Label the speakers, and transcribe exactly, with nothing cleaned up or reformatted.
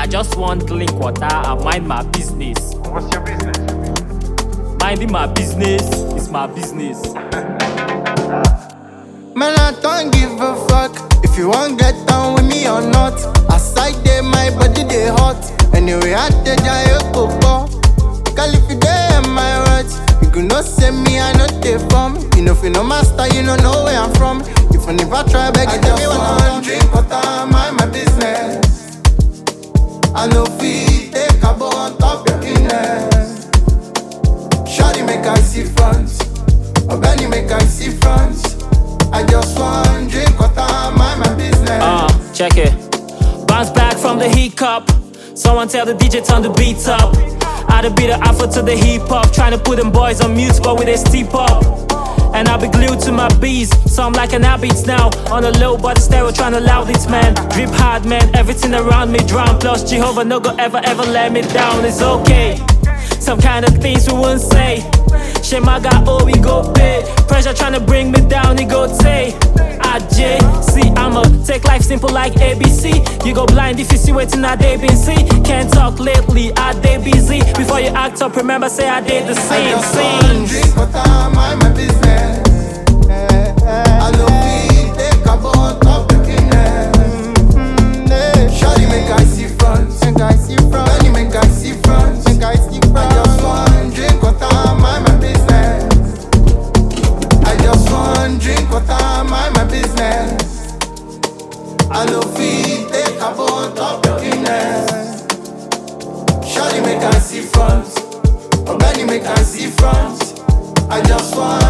Speaker 1: just want drink water and mind my business.
Speaker 2: What's your business?
Speaker 1: Minding my business is my business.
Speaker 3: Man, I don't give a fuck if you want get down with me or not. Aside there, my body they hot. Anyway, I tell you go. Girl, if you there in my words, you could not say me, I know they from. You know, if you know master, you don't know where I'm from. If I never try, beg you tell me what I want. Drink water, mind my business. I know feet, take a bow on top your illness. Shawty make I see front, or Benny make I see front. I just want drink water, mind my business.
Speaker 1: Uh, check it. Bounce back from the heat cup. Someone tell the D J turn the beat up. I'd be the alpha to the hip hop, trying to put them boys on mute, but with a steep up. And I'll be glued to my bees, so I'm like an habit now. On a low body stereo, trying to loud it, man. Drip hard, man, everything around me drown. Plus Jehovah no go ever, ever let me down. It's okay, some kind of things we won't say. Shema got oh, we go pay. Pressure trying to bring me down, he go say I J C, I'ma take life simple like A B C. You go blind if you see waiting I they been see. Can't talk lately, I they busy. Before you act up, remember say I did the same
Speaker 3: I just want
Speaker 1: things.
Speaker 3: drink water, mind my business. I know we take a bow on top your illness. Shawty make I see front, make I see front. Benny make I see front, make I see front. I just want drink water, mind my business. I just want drink water, mind my business. I know we take a bow on top your illness. Shawty make I see front, or Benny make I see front. I just want